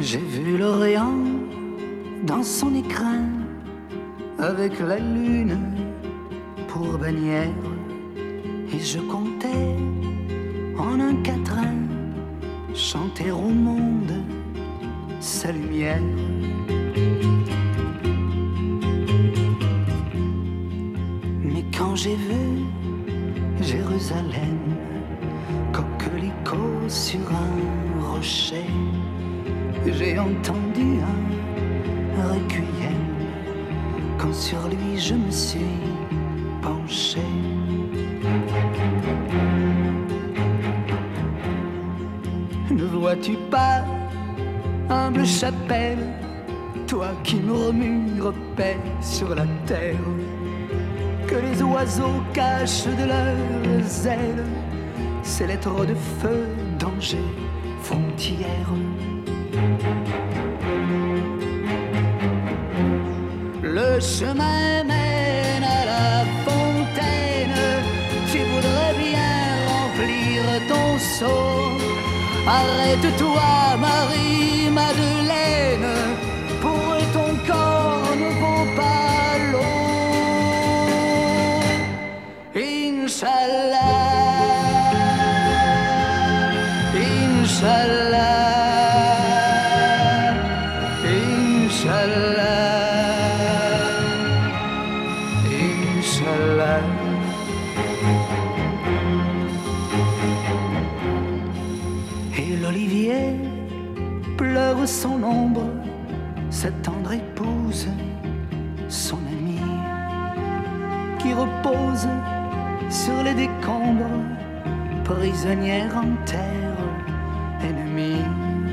J'ai vu l'Orient dans son écrin, avec la lune pour bannière, et je comptais en un quatrain chanter au monde sa lumière. Mais quand j'ai vu Jérusalem, coquelicot sur un rocher, j'ai entendu un requiem quand sur lui je me suis penché. Ne vois-tu pas, humble chapelle, toi qui murmures paix sur la terre, que les oiseaux cachent de leurs ailes ces lettres de feu, danger, frontière. Le chemin mène à la fontaine, tu voudrais bien remplir ton seau. Arrête-toi, Marie-Madeleine, pour ton corps ne vaut pas l'eau. Inch'Allah, Inch'Allah, Inch'Allah, Inch'Allah. Et l'olivier pleure son ombre, sa tendre épouse, son amie, qui repose sur les décombres, prisonnière en terre ennemie.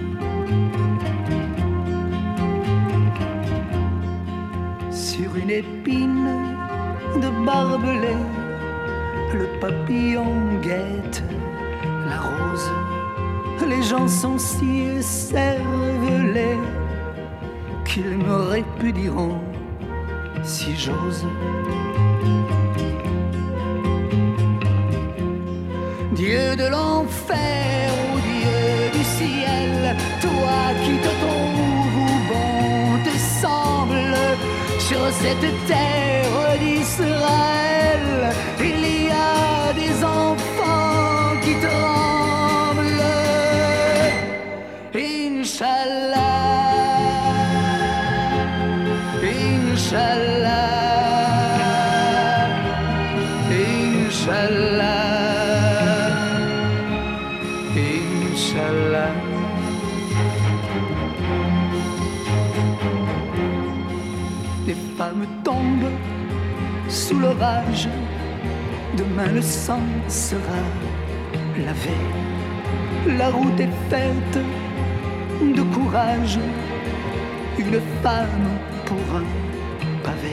Sur une épine de barbelé, le papillon guette la rose. Les gens sont si écervelés qu'ils me répudieront si j'ose. Dieu de l'enfer ou Dieu du ciel, toi qui te trouves bon te semble, sur cette terre d'Israël, il y a des enfants qui tremblent. Inch'Allah, Inch'Allah, Inch'Allah, Inch'Allah. Les femmes tombent sous l'orage, demain le sang sera lavé. La route est faite de courage, une femme pour un pavé.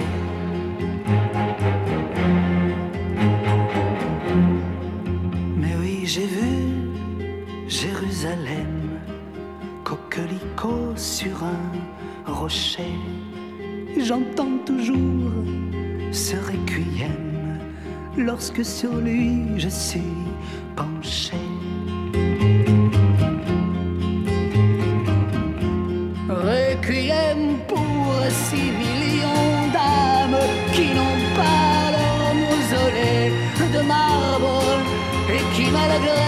Mais oui, j'ai vu Jérusalem, coquelicot sur un rocher. J'entends toujours ce requiem lorsque sur lui je suis penché. Requiem pour 6 millions d'âmes qui n'ont pas leur mausolée de marbre et qui malgré